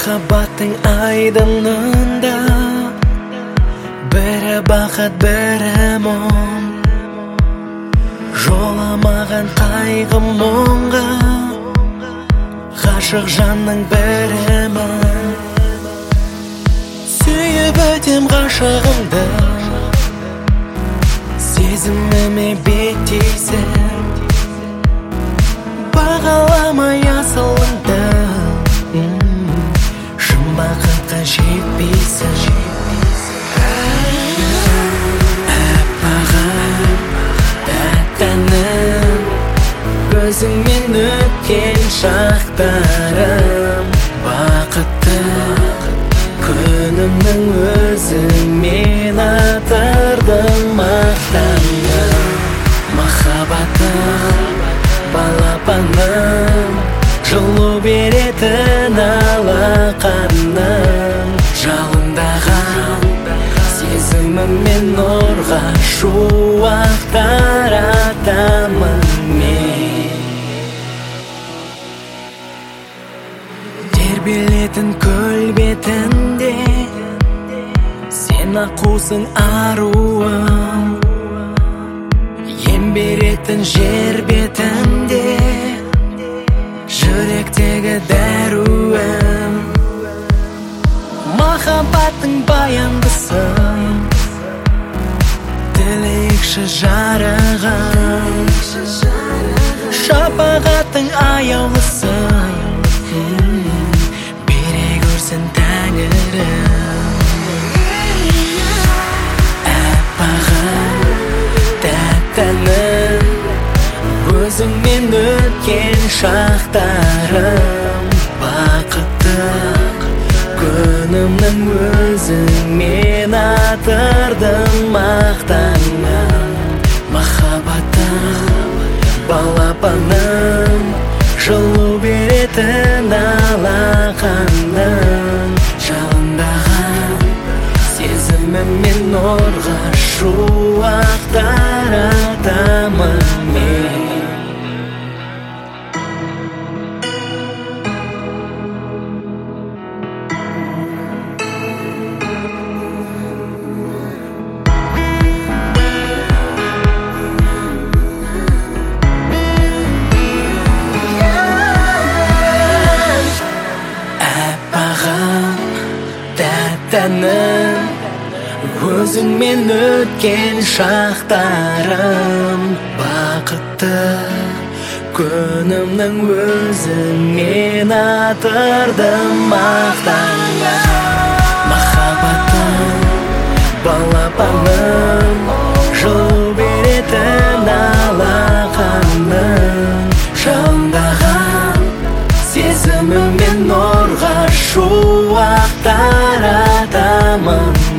Махаббаттың айдынында бірі бақыт, бірі мұң. Жоламаған қайғы мұңға ғашық жанның бірімін. Сүйіп өтем ғашығымды, сезіміме беттейсің. Бағаламай асылыңды, шын бақытқа жетпейсің. Аппағым, тәттәнім, көзіңмен өткен шақтарым. Бақытты күнімнің өзімен атырдым мақтаным. Махаббатым, балапаным, жылу беретін алақаным. Жалындаған сезіміммен нұрға шуақтар атамын мен. Тербелетін көл бетінде сен аққусың аруым. Ем беретін жер бетінде жүректегі дәруім. Махаббаттың баяндысын, тілекші жарығым. Шапағаттың аяулысын, бере көрсін тәңірім. Аппағым, тәттәнім, өзіңмен өткен шақтарым. Бақытты күнімнің өзіңмен атырдым мақтаным. Махаббатым, балапаным, жылу беретін алақаным. Жалындаған сезіміммен нұрға шуақтар атамын мен. Тәттәнім, өзіңмен өткен шақтарым. Бақытты күнімнің өзіңмен атырдым мақтаным. Махаббатым, балапаным, жылу беретін алақаным. Жалындаған сезіміммен нұрға шуақтар атамын